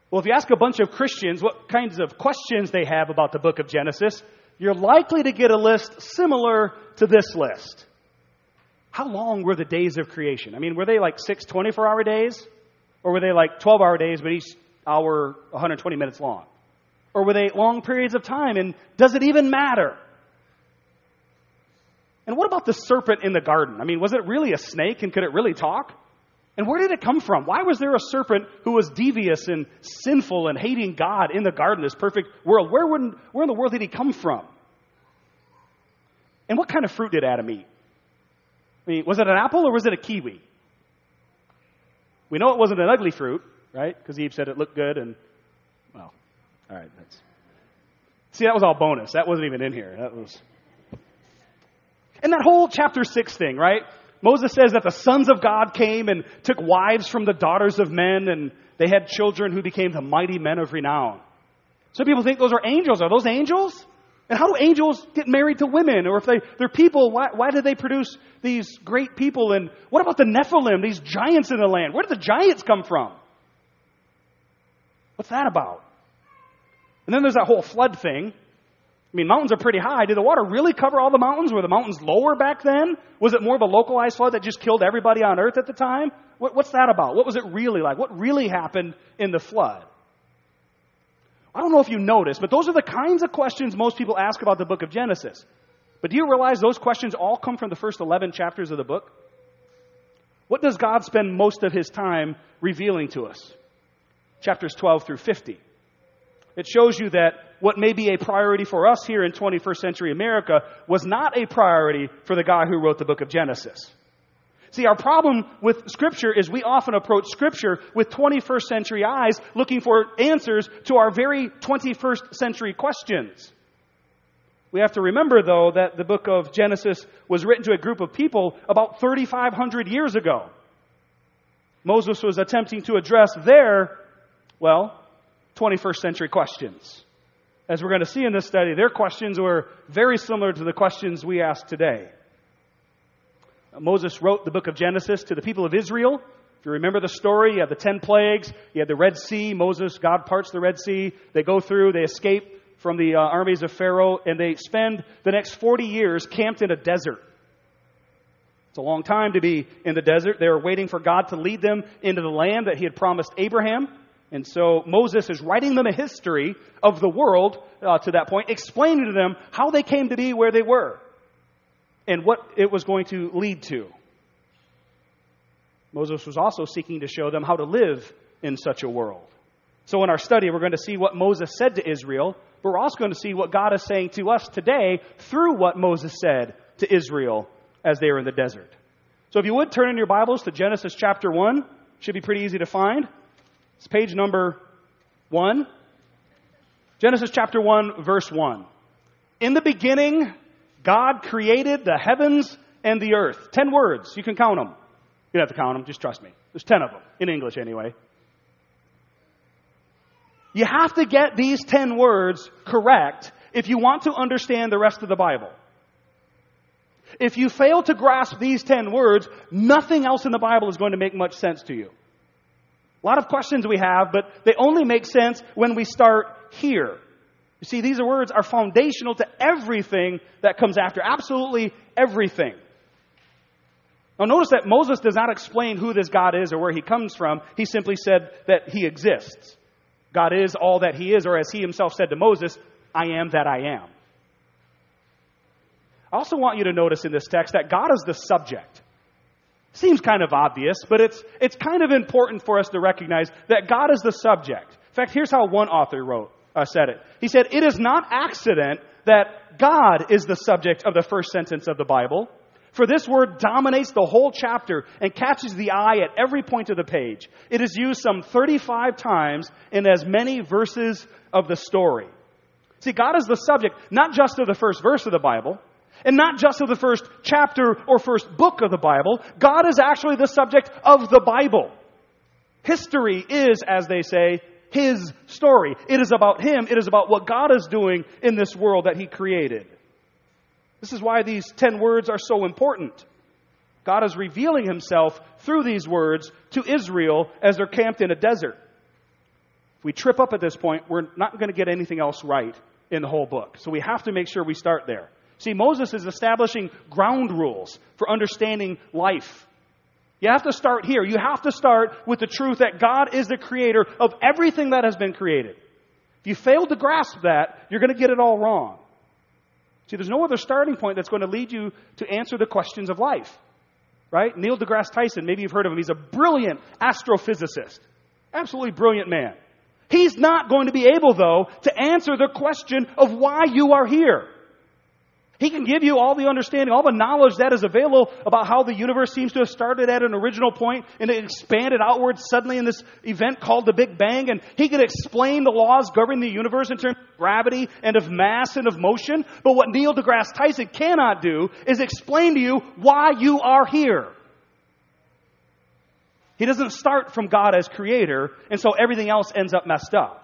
Well, if you ask a bunch of Christians what kinds of questions they have about the book of Genesis, you're likely to get a list similar to this list. How long were the days of creation? I mean, were they like 6 24-hour days? Or were they like 12-hour days, but each hour 120 minutes long? Or were they long periods of time? And does it even matter? And what about the serpent in the garden? I mean, was it really a snake, and could it really talk? And where did it come from? Why was there a serpent who was devious and sinful and hating God in the garden, this perfect world? Where in the world did he come from? And what kind of fruit did Adam eat? I mean, was it an apple or was it a kiwi? We know it wasn't an ugly fruit, right? Because Eve said it looked good and, well, all right. See, that was all bonus. That wasn't even in here. And that whole chapter 6 thing, right? Moses says that the sons of God came and took wives from the daughters of men, and they had children who became the mighty men of renown. Some people think those are angels. Are those angels? And how do angels get married to women? Or if they're people, why did they produce these great people? And what about the Nephilim, these giants in the land? Where did the giants come from? What's that about? And then there's that whole flood thing. I mean, mountains are pretty high. Did the water really cover all the mountains? Were the mountains lower back then? Was it more of a localized flood that just killed everybody on earth at the time? What's that about? What was it really like? What really happened in the flood? I don't know if you noticed, but those are the kinds of questions most people ask about the book of Genesis. But do you realize those questions all come from the first 11 chapters of the book? What does God spend most of his time revealing to us? Chapters 12 through 50. It shows you that what may be a priority for us here in 21st century America was not a priority for the guy who wrote the book of Genesis. See, our problem with Scripture is we often approach Scripture with 21st century eyes, looking for answers to our very 21st century questions. We have to remember, though, that the book of Genesis was written to a group of people about 3,500 years ago. Moses was attempting to address their, 21st century questions. As we're going to see in this study, their questions were very similar to the questions we ask today. Moses wrote the book of Genesis to the people of Israel. If you remember the story, you have the 10 plagues, you have the Red Sea. God parts the Red Sea. They go through, they escape from the armies of Pharaoh, and they spend the next 40 years camped in a desert. It's a long time to be in the desert. They were waiting for God to lead them into the land that he had promised Abraham. And so Moses is writing them a history of the world to that point, explaining to them how they came to be where they were and what it was going to lead to. Moses was also seeking to show them how to live in such a world. So in our study, we're going to see what Moses said to Israel, but we're also going to see what God is saying to us today through what Moses said to Israel as they were in the desert. So if you would, turn in your Bibles to Genesis chapter 1. Should be pretty easy to find. It's page number 1. Genesis chapter 1, verse 1. In the beginning, God created the heavens and the earth. 10 words. You can count them. You don't have to count them. Just trust me. There's 10 of them. In English, anyway. You have to get these 10 words correct if you want to understand the rest of the Bible. If you fail to grasp these 10 words, nothing else in the Bible is going to make much sense to you. A lot of questions we have, but they only make sense when we start here. You see, these words are foundational to everything that comes after. Absolutely everything. Now notice that Moses does not explain who this God is or where he comes from. He simply said that he exists. God is all that he is, or as he himself said to Moses, I am that I am. I also want you to notice in this text that God is the subject. Seems kind of obvious, but it's kind of important for us to recognize that God is the subject. In fact, here's how one author said it. He said, it is not accident that God is the subject of the first sentence of the Bible, for this word dominates the whole chapter and catches the eye at every point of the page. It is used some 35 times in as many verses of the story. See, God is the subject not just of the first verse of the Bible, and not just of the first chapter or first book of the Bible. God is actually the subject of the Bible. History is, as they say, His story. It is about Him. It is about what God is doing in this world that He created. This is why these 10 words are so important. God is revealing Himself through these words to Israel as they're camped in a desert. If we trip up at this point, we're not going to get anything else right in the whole book. So we have to make sure we start there. See, Moses is establishing ground rules for understanding life. You have to start here. You have to start with the truth that God is the creator of everything that has been created. If you fail to grasp that, you're going to get it all wrong. See, there's no other starting point that's going to lead you to answer the questions of life. Right? Neil deGrasse Tyson, maybe you've heard of him. He's a brilliant astrophysicist. Absolutely brilliant man. He's not going to be able, though, to answer the question of why you are here. He can give you all the understanding, all the knowledge that is available about how the universe seems to have started at an original point and it expanded outwards suddenly in this event called the Big Bang. And he can explain the laws governing the universe in terms of gravity and of mass and of motion. But what Neil deGrasse Tyson cannot do is explain to you why you are here. He doesn't start from God as creator, and so everything else ends up messed up.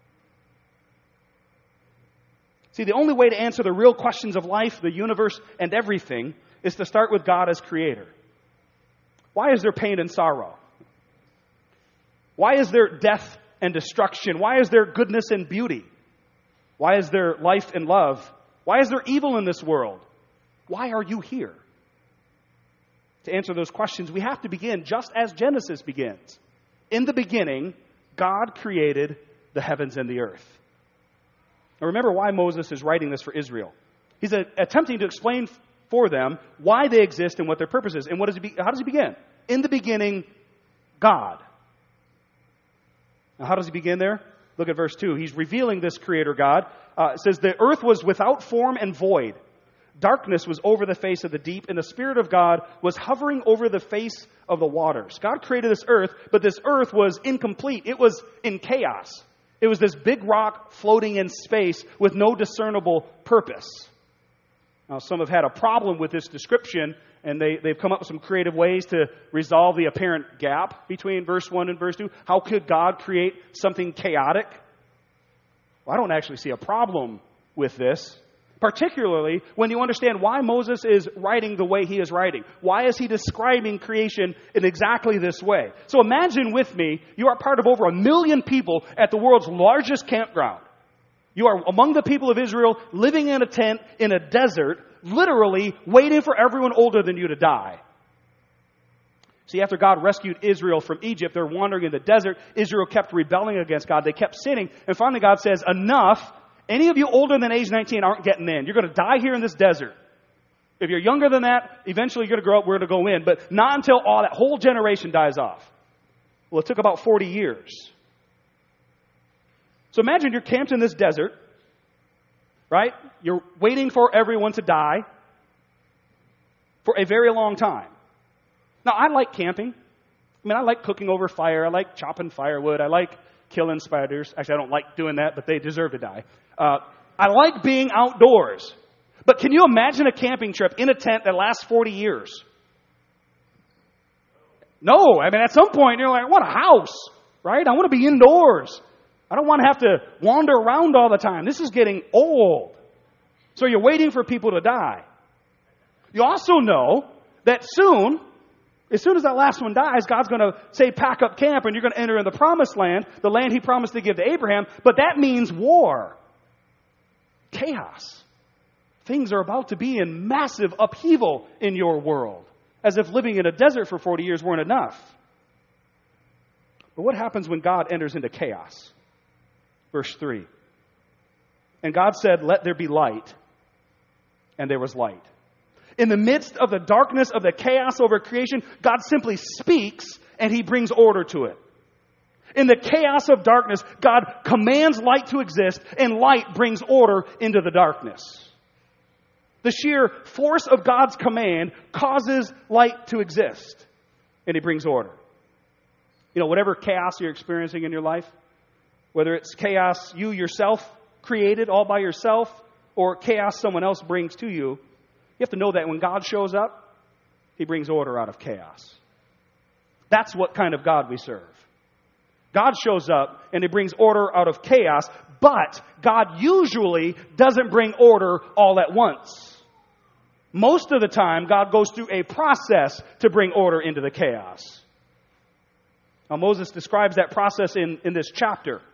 See, the only way to answer the real questions of life, the universe, and everything is to start with God as creator. Why is there pain and sorrow? Why is there death and destruction? Why is there goodness and beauty? Why is there life and love? Why is there evil in this world? Why are you here? To answer those questions, we have to begin just as Genesis begins. In the beginning, God created the heavens and the earth. Now remember why Moses is writing this for Israel. He's attempting to explain for them why they exist and what their purpose is. And how does he begin? In the beginning, God. Now how does he begin there? Look at verse 2. He's revealing this creator God. It says, the earth was without form and void. Darkness was over the face of the deep, and the Spirit of God was hovering over the face of the waters. God created this earth, but this earth was incomplete. It was in chaos. It was this big rock floating in space with no discernible purpose. Now, some have had a problem with this description, and they've come up with some creative ways to resolve the apparent gap between verse 1 and verse 2. How could God create something chaotic? Well, I don't actually see a problem with this, particularly when you understand why Moses is writing the way he is writing. Why is he describing creation in exactly this way? So imagine with me, you are part of over 1 million people at the world's largest campground. You are among the people of Israel, living in a tent in a desert, literally waiting for everyone older than you to die. See, after God rescued Israel from Egypt, they're wandering in the desert. Israel kept rebelling against God. They kept sinning. And finally God says, enough. Any of you older than age 19 aren't getting in. You're going to die here in this desert. If you're younger than that, eventually you're going to grow up, we're going to go in. But not until all that whole generation dies off. Well, it took about 40 years. So imagine you're camped in this desert, right? You're waiting for everyone to die for a very long time. Now, I like camping. I like cooking over fire. I like chopping firewood. I like killing spiders. Actually, I don't like doing that, but they deserve to die. I like being outdoors. But can you imagine a camping trip in a tent that lasts 40 years? No. At some point, you're like, I want a house, right? I want to be indoors. I don't want to have to wander around all the time. This is getting old. So you're waiting for people to die. You also know that soon, as soon as that last one dies, God's going to say, pack up camp, and you're going to enter in the promised land, the land he promised to give to Abraham. But that means war. Chaos. Things are about to be in massive upheaval in your world. As if living in a desert for 40 years weren't enough. But what happens when God enters into chaos? Verse 3. And God said, let there be light. And there was light. In the midst of the darkness of the chaos over creation, God simply speaks and he brings order to it. In the chaos of darkness, God commands light to exist, and light brings order into the darkness. The sheer force of God's command causes light to exist, and he brings order. Whatever chaos you're experiencing in your life, whether it's chaos you yourself created all by yourself, or chaos someone else brings to you, you have to know that when God shows up, he brings order out of chaos. That's what kind of God we serve. God shows up and he brings order out of chaos, but God usually doesn't bring order all at once. Most of the time, God goes through a process to bring order into the chaos. Now, Moses describes that process in this chapter.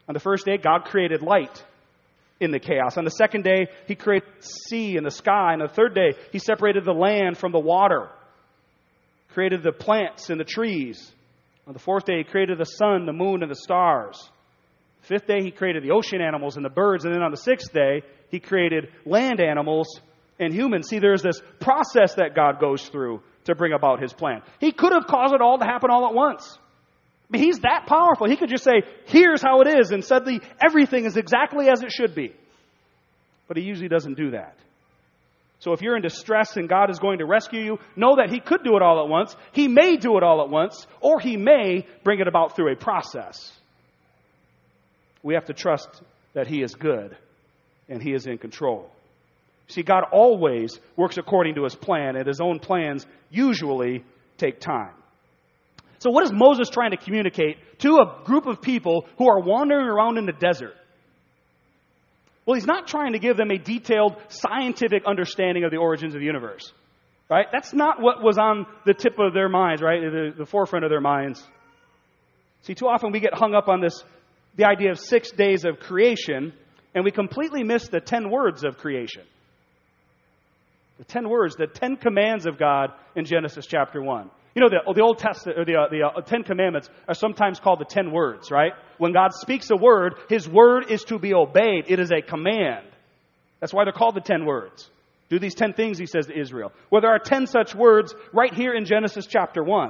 On the first day, God created light in the chaos. On the second day, He created the sea and the sky. On the third day, He separated the land from the water, created the plants and the trees. On the fourth day, He created the sun, the moon, and the stars. Fifth day, He created the ocean animals and the birds. And then on the sixth day, He created land animals and humans. See, there's this process that God goes through to bring about His plan. He could have caused it all to happen all at once. I mean, He's that powerful. He could just say, here's how it is, and suddenly everything is exactly as it should be. But He usually doesn't do that. So if you're in distress and God is going to rescue you, know that He could do it all at once. He may do it all at once, or He may bring it about through a process. We have to trust that He is good and He is in control. See, God always works according to His plan, and His own plans usually take time. So what is Moses trying to communicate to a group of people who are wandering around in the desert? Well, he's not trying to give them a detailed scientific understanding of the origins of the universe. Right? That's not what was on the tip of their minds, right? The forefront of their minds. See, too often we get hung up on the idea of 6 days of creation, and we completely miss the 10 words of creation. The 10 words, the 10 commands of God in Genesis chapter 1. You know, the Old Testament, or the 10 commandments are sometimes called the 10 words, right? When God speaks a word, His word is to be obeyed. It is a command. That's why they're called the 10 words. Do these 10 things, He says to Israel. Well, there are 10 such words right here in Genesis chapter 1.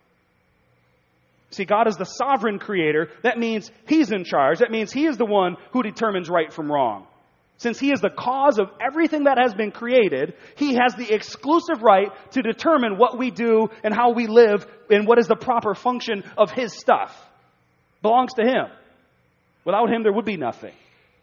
See, God is the sovereign creator. That means He's in charge. That means He is the one who determines right from wrong. Since He is the cause of everything that has been created, He has the exclusive right to determine what we do and how we live and what is the proper function of His stuff. Belongs to Him. Without Him, there would be nothing.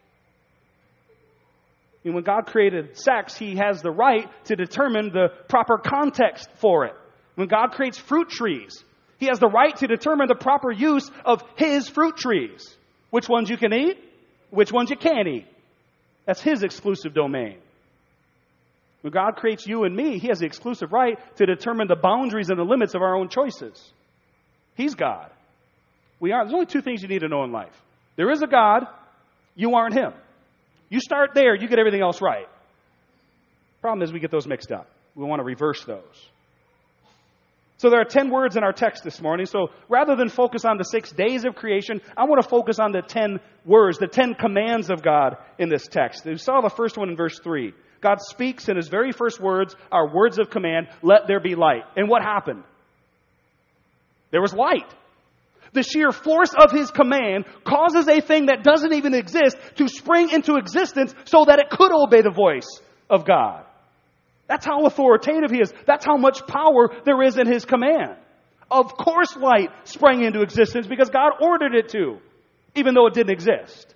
And when God created sex, He has the right to determine the proper context for it. When God creates fruit trees, He has the right to determine the proper use of His fruit trees. Which ones you can eat, which ones you can't eat. That's His exclusive domain. When God creates you and me, He has the exclusive right to determine the boundaries and the limits of our own choices. He's God. We aren't. There's only 2 things you need to know in life. There is a God. You aren't Him. You start there, you get everything else right. Problem is we get those mixed up. We want to reverse those. So there are 10 words in our text this morning. So rather than focus on the 6 days of creation, I want to focus on the 10 words, the 10 commands of God in this text. We saw the first one in verse 3. God speaks, and His very first words are words of command, let there be light. And what happened? There was light. The sheer force of His command causes a thing that doesn't even exist to spring into existence so that it could obey the voice of God. That's how authoritative He is. That's how much power there is in His command. Of course light sprang into existence because God ordered it to, even though it didn't exist.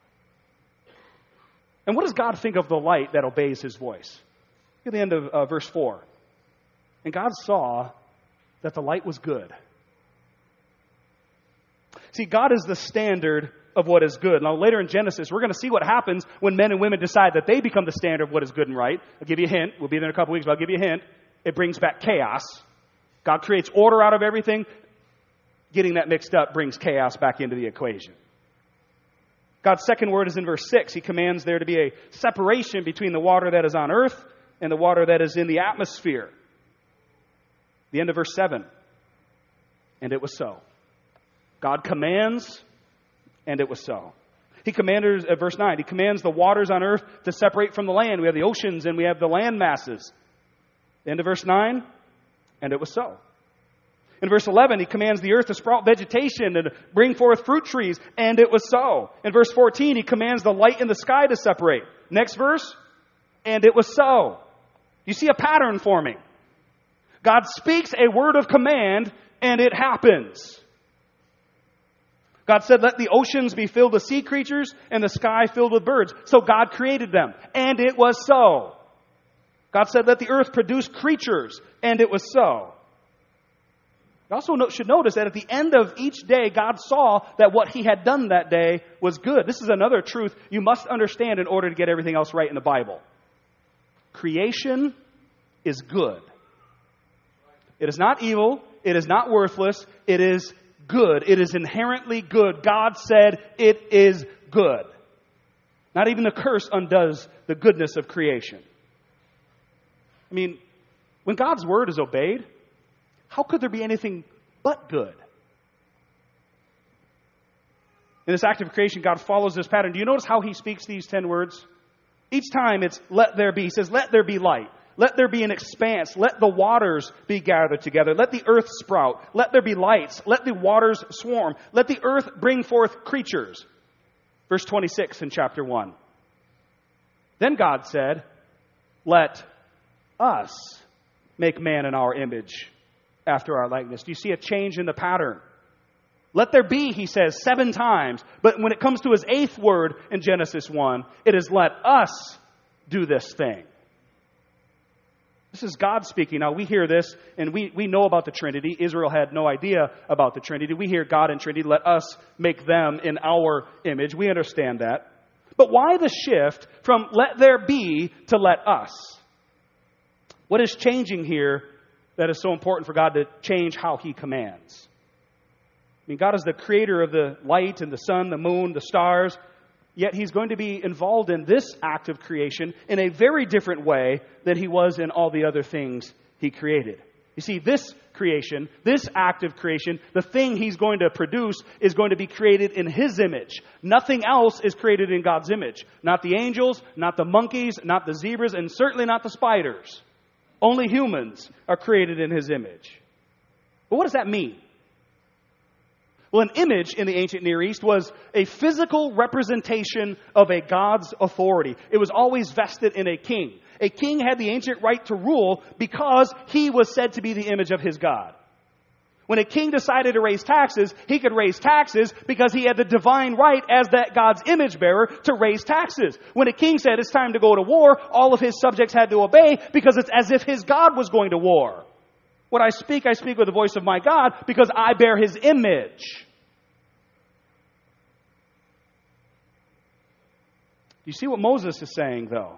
And what does God think of the light that obeys His voice? Look at the end of verse 4. And God saw that the light was good. See, God is the standard of what is good. Now, later in Genesis, we're going to see what happens when men and women decide that they become the standard of what is good and right. I'll give you a hint. We'll be there in a couple weeks, but I'll give you a hint. It brings back chaos. God creates order out of everything. Getting that mixed up brings chaos back into the equation. God's second word is in verse 6. He commands there to be a separation between the water that is on earth and the water that is in the atmosphere. The end of verse 7. And it was so. God commands, and it was so. He commanded, verse 9, He commands the waters on earth to separate from the land. We have the oceans and we have the land masses. The end of verse 9, and it was so. In verse 11, He commands the earth to sprout vegetation and bring forth fruit trees, and it was so. In verse 14, He commands the light in the sky to separate. Next verse, and it was so. You see a pattern forming. God speaks a word of command, and it happens. God said, let the oceans be filled with sea creatures and the sky filled with birds. So God created them, and it was so. God said, let the earth produce creatures, and it was so. You also should notice that at the end of each day, God saw that what He had done that day was good. This is another truth you must understand in order to get everything else right in the Bible. Creation is good. It is not evil. It is not worthless. It is good. It is inherently good. God said it is good. Not even the curse undoes the goodness of creation. I mean, when God's word is obeyed, how could there be anything but good? In this act of creation, God follows this pattern. Do you notice how he speaks these 10 words? Each time it's let there be. He says, let there be light. Let there be an expanse. Let the waters be gathered together. Let the earth sprout. Let there be lights. Let the waters swarm. Let the earth bring forth creatures. Verse 26 in chapter 1. Then God said, let us make man in our image, after our likeness. Do you see a change in the pattern? Let there be, he says, 7 times. But when it comes to his 8th word in Genesis 1, it is let us do this thing. This is God speaking. Now, we hear this, and we know about the Trinity. Israel had no idea about the Trinity. We hear God and Trinity, let us make them in our image. We understand that. But why the shift from let there be to let us? What is changing here that is so important for God to change how he commands? I mean, God is the creator of the light and the sun, the moon, the stars. Yet he's going to be involved in this act of creation in a very different way than he was in all the other things he created. You see, this creation, this act of creation, the thing he's going to produce is going to be created in his image. Nothing else is created in God's image. Not the angels, not the monkeys, not the zebras, and certainly not the spiders. Only humans are created in his image. But what does that mean? Well, an image in the ancient Near East was a physical representation of a god's authority. It was always vested in a king. A king had the ancient right to rule because he was said to be the image of his God. When a king decided to raise taxes, he could raise taxes because he had the divine right as that God's image bearer to raise taxes. When a king said it's time to go to war, all of his subjects had to obey because it's as if his God was going to war. What I speak with the voice of my God because I bear his image. You see what Moses is saying, though?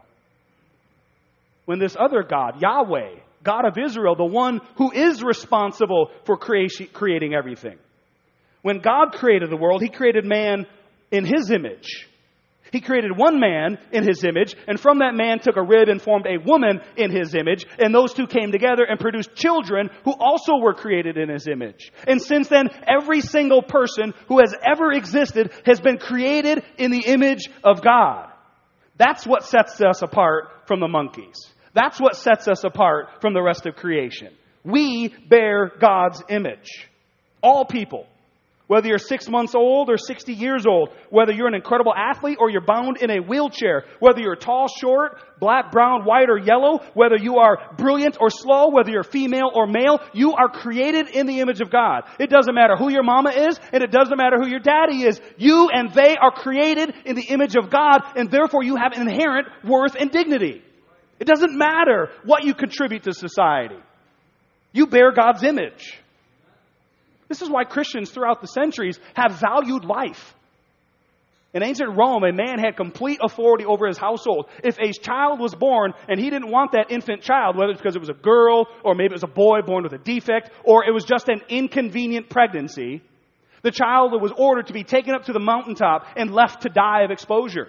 When this other God, Yahweh, God of Israel, the one who is responsible for creating everything. When God created the world, he created man in his image. He created one man in his image, and from that man took a rib and formed a woman in his image, and those two came together and produced children who also were created in his image. And since then, every single person who has ever existed has been created in the image of God. That's what sets us apart from the monkeys. That's what sets us apart from the rest of creation. We bear God's image. All people. Whether you're 6 months old or 60 years old, whether you're an incredible athlete or you're bound in a wheelchair, whether you're tall, short, black, brown, white, or yellow, whether you are brilliant or slow, whether you're female or male, you are created in the image of God. It doesn't matter who your mama is, and it doesn't matter who your daddy is. You and they are created in the image of God, and therefore you have inherent worth and dignity. It doesn't matter what you contribute to society. You bear God's image. This is why Christians throughout the centuries have valued life. In ancient Rome, a man had complete authority over his household. If a child was born and he didn't want that infant child, whether it's because it was a girl or maybe it was a boy born with a defect or it was just an inconvenient pregnancy, the child was ordered to be taken up to the mountaintop and left to die of exposure.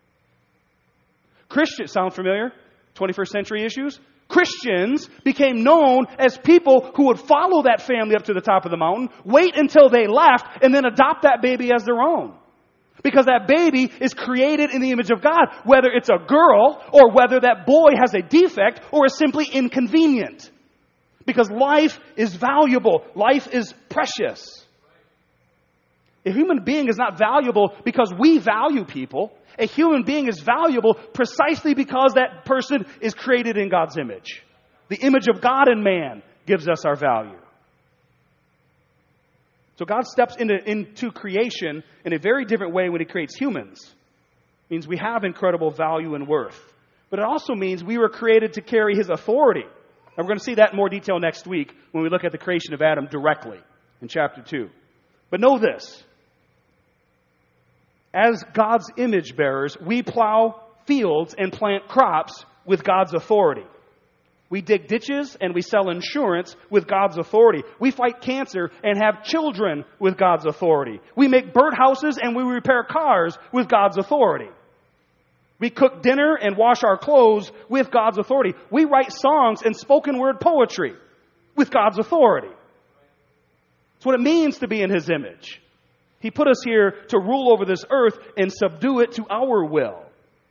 Christians, sound familiar? 21st century issues? Christians became known as people who would follow that family up to the top of the mountain, wait until they left, and then adopt that baby as their own. Because that baby is created in the image of God, whether it's a girl or whether that boy has a defect or is simply inconvenient. Because life is valuable. Life is precious. A human being is not valuable because we value people. A human being is valuable precisely because that person is created in God's image. The image of God in man gives us our value. So God steps into creation in a very different way when he creates humans. It means we have incredible value and worth. But it also means we were created to carry his authority. And we're going to see that in more detail next week when we look at the creation of Adam directly in chapter 2. But know this. As God's image bearers, we plow fields and plant crops with God's authority. We dig ditches and we sell insurance with God's authority. We fight cancer and have children with God's authority. We make birdhouses and we repair cars with God's authority. We cook dinner and wash our clothes with God's authority. We write songs and spoken word poetry with God's authority. That's what it means to be in His image. He put us here to rule over this earth and subdue it to our will.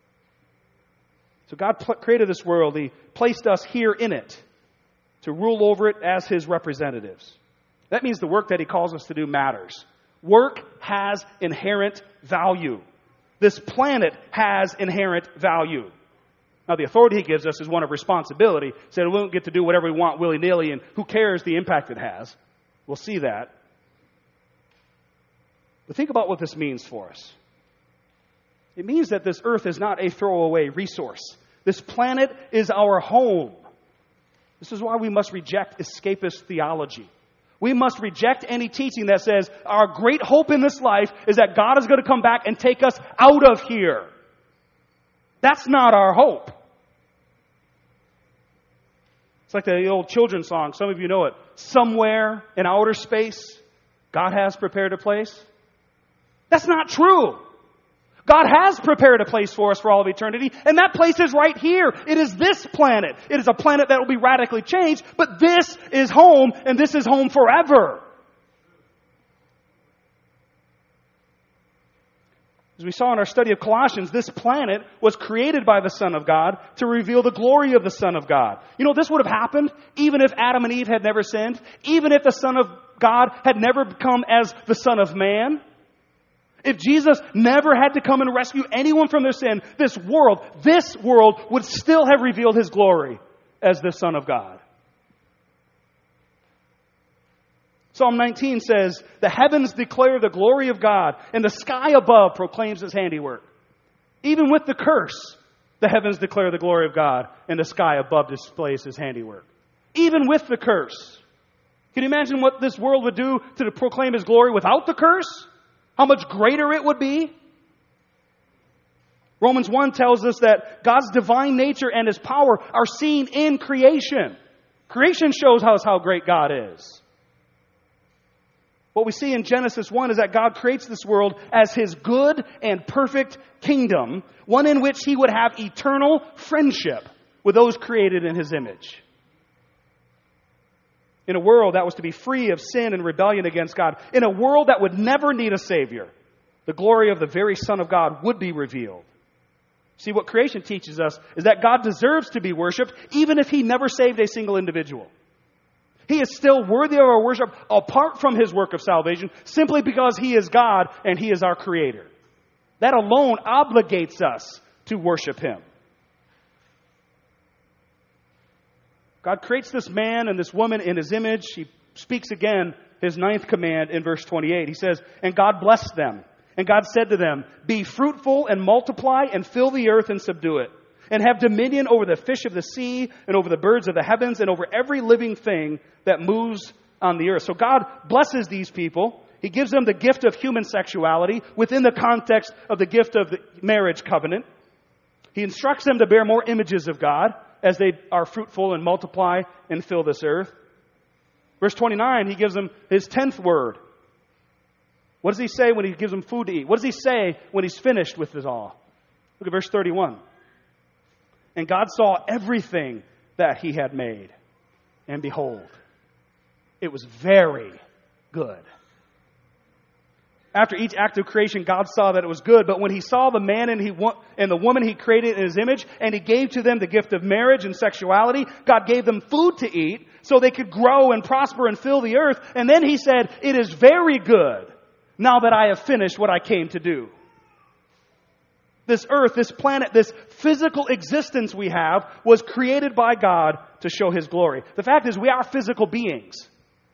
So God created this world. He placed us here in it to rule over it as His representatives. That means the work that He calls us to do matters. Work has inherent value. This planet has inherent value. Now, the authority He gives us is one of responsibility. So we don't get to do whatever we want willy-nilly, and who cares the impact it has. We'll see that. But think about what this means for us. It means that this earth is not a throwaway resource. This planet is our home. This is why we must reject escapist theology. We must reject any teaching that says our great hope in this life is that God is going to come back and take us out of here. That's not our hope. It's like the old children's song. Some of you know it. Somewhere in outer space, God has prepared a place. That's not true. God has prepared a place for us for all of eternity, and that place is right here. It is this planet. It is a planet that will be radically changed, but this is home, and this is home forever. As we saw in our study of Colossians, this planet was created by the Son of God to reveal the glory of the Son of God. You know, this would have happened even if Adam and Eve had never sinned, even if the Son of God had never come as the Son of Man. If Jesus never had to come and rescue anyone from their sin, this world would still have revealed His glory as the Son of God. Psalm 19 says, "The heavens declare the glory of God, and the sky above proclaims His handiwork." Even with the curse, the heavens declare the glory of God, and the sky above displays His handiwork. Even with the curse. Can you imagine what this world would do to proclaim His glory without the curse? How much greater it would be? Romans 1 tells us that God's divine nature and His power are seen in creation. Creation shows us how great God is. What we see in Genesis 1 is that God creates this world as His good and perfect kingdom, one in which He would have eternal friendship with those created in His image. In a world that was to be free of sin and rebellion against God. In a world that would never need a Savior. The glory of the very Son of God would be revealed. See, what creation teaches us is that God deserves to be worshipped even if He never saved a single individual. He is still worthy of our worship apart from His work of salvation simply because He is God and He is our Creator. That alone obligates us to worship Him. God creates this man and this woman in His image. He speaks again His 9th command in verse 28. He says, "And God blessed them. And God said to them, 'Be fruitful and multiply and fill the earth and subdue it. And have dominion over the fish of the sea and over the birds of the heavens and over every living thing that moves on the earth.'" So God blesses these people. He gives them the gift of human sexuality within the context of the gift of the marriage covenant. He instructs them to bear more images of God as they are fruitful and multiply and fill this earth. Verse 29, He gives them His 10th word. What does He say when He gives them food to eat? What does He say when He's finished with this all? Look at verse 31. "And God saw everything that He had made, and behold, it was very good." After each act of creation, God saw that it was good. But when He saw the man and the woman He created in His image, and He gave to them the gift of marriage and sexuality, God gave them food to eat so they could grow and prosper and fill the earth. And then He said, "It is very good now that I have finished what I came to do." This earth, this planet, this physical existence we have was created by God to show His glory. The fact is, we are physical beings.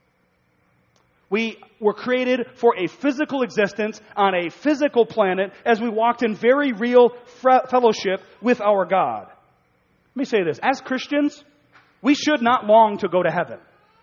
We were created for a physical existence on a physical planet as we walked in very real fellowship with our God. Let me say this. As Christians, we should not long to go to heaven.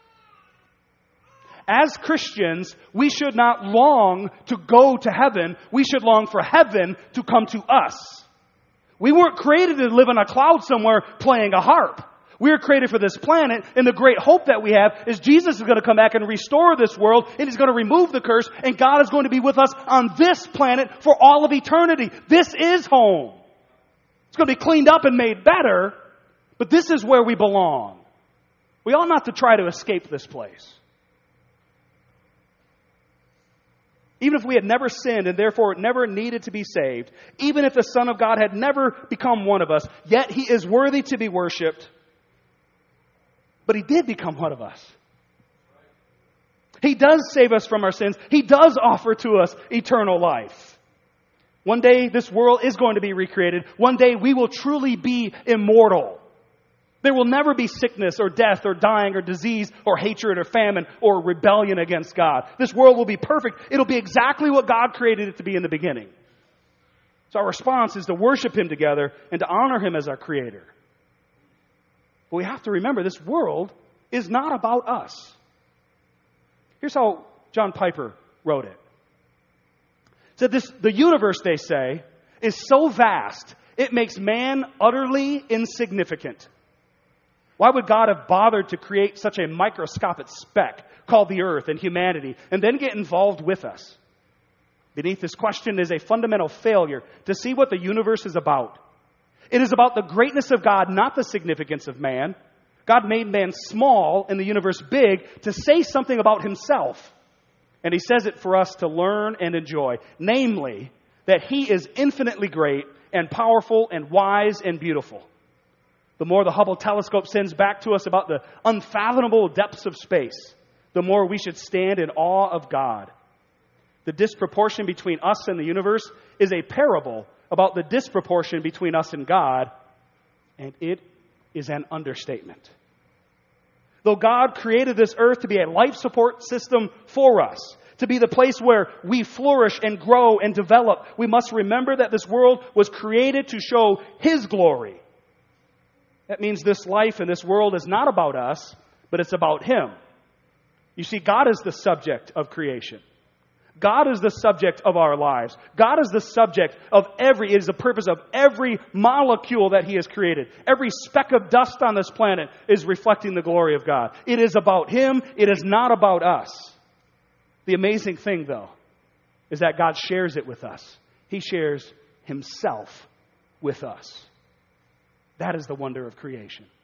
As Christians, we should not long to go to heaven. We should long for heaven to come to us. We weren't created to live in a cloud somewhere playing a harp. We're created for this planet, and the great hope that we have is Jesus is going to come back and restore this world, and He's going to remove the curse, and God is going to be with us on this planet for all of eternity. This is home. It's going to be cleaned up and made better, but this is where we belong. We ought not to try to escape this place. Even if we had never sinned and therefore never needed to be saved, even if the Son of God had never become one of us, yet He is worthy to be worshiped. But He did become one of us. He does save us from our sins. He does offer to us eternal life. One day this world is going to be recreated. One day we will truly be immortal. There will never be sickness or death or dying or disease or hatred or famine or rebellion against God. This world will be perfect. It'll be exactly what God created it to be in the beginning. So our response is to worship Him together and to honor Him as our Creator. But we have to remember this world is not about us. Here's how John Piper wrote it. He said the universe, they say, is so vast, it makes man utterly insignificant. Why would God have bothered to create such a microscopic speck called the earth and humanity and then get involved with us? Beneath this question is a fundamental failure to see what the universe is about. It is about the greatness of God, not the significance of man. God made man small and the universe big to say something about Himself. And He says it for us to learn and enjoy. Namely, that He is infinitely great and powerful and wise and beautiful. The more the Hubble telescope sends back to us about the unfathomable depths of space, the more we should stand in awe of God. The disproportion between us and the universe is a parable about the disproportion between us and God, and it is an understatement. Though God created this earth to be a life support system for us, to be the place where we flourish and grow and develop, we must remember that this world was created to show His glory. That means this life and this world is not about us, but it's about Him. You see, God is the subject of creation. God is the subject of our lives. God is the subject of it is the purpose of every molecule that He has created. Every speck of dust on this planet is reflecting the glory of God. It is about Him. It is not about us. The amazing thing, though, is that God shares it with us. He shares Himself with us. That is the wonder of creation.